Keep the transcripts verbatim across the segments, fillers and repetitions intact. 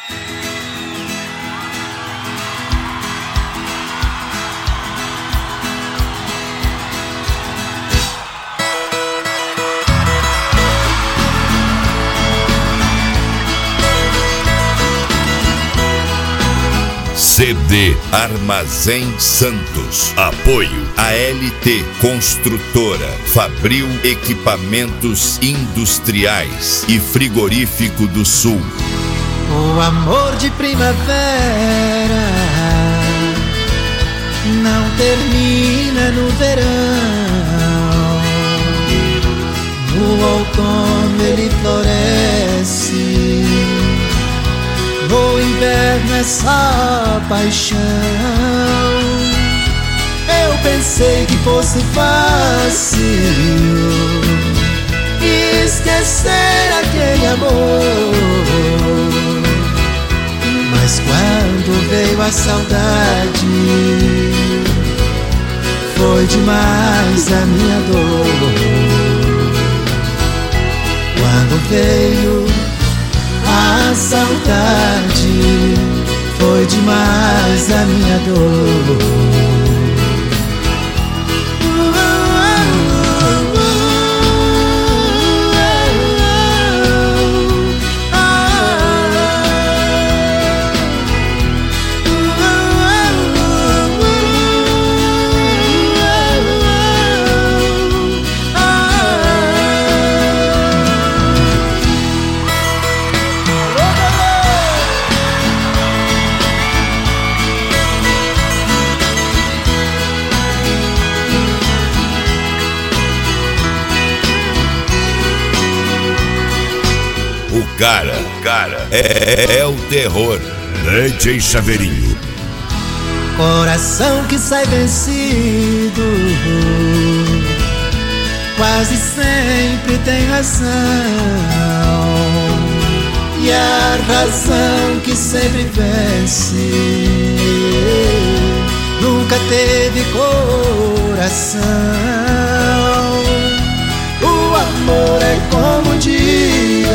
C D Armazém Santos. Apoio A L T Construtora, Fabril Equipamentos Industriais e Frigorífico do Sul. O amor de primavera não termina no verão. No outono ele floresce, no inverno é só paixão. Eu pensei que fosse fácil esquecer aquele amor, mas quando veio a saudade, foi demais a minha dor. Quando veio a saudade, foi demais a minha dor. O cara, o cara é, é o terror. D J Chaveirinho. Coração que sai vencido quase sempre tem razão, e a razão que sempre vence nunca teve coração. O amor é como um dia,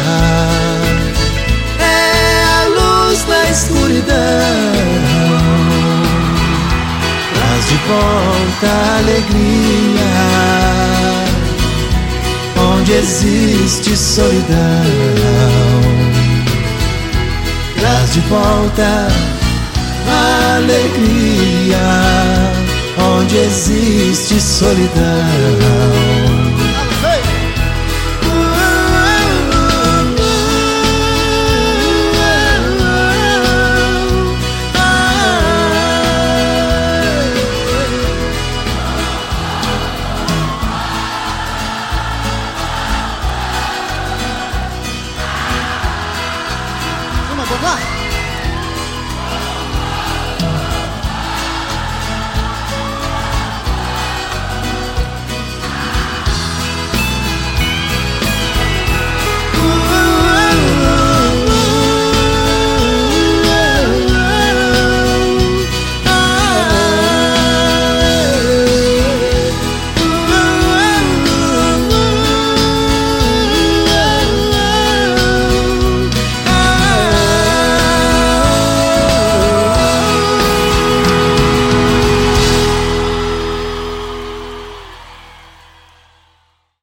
é a luz na escuridão, traz de volta a alegria onde existe solidão, traz de volta a alegria onde existe solidão. Vamos lá?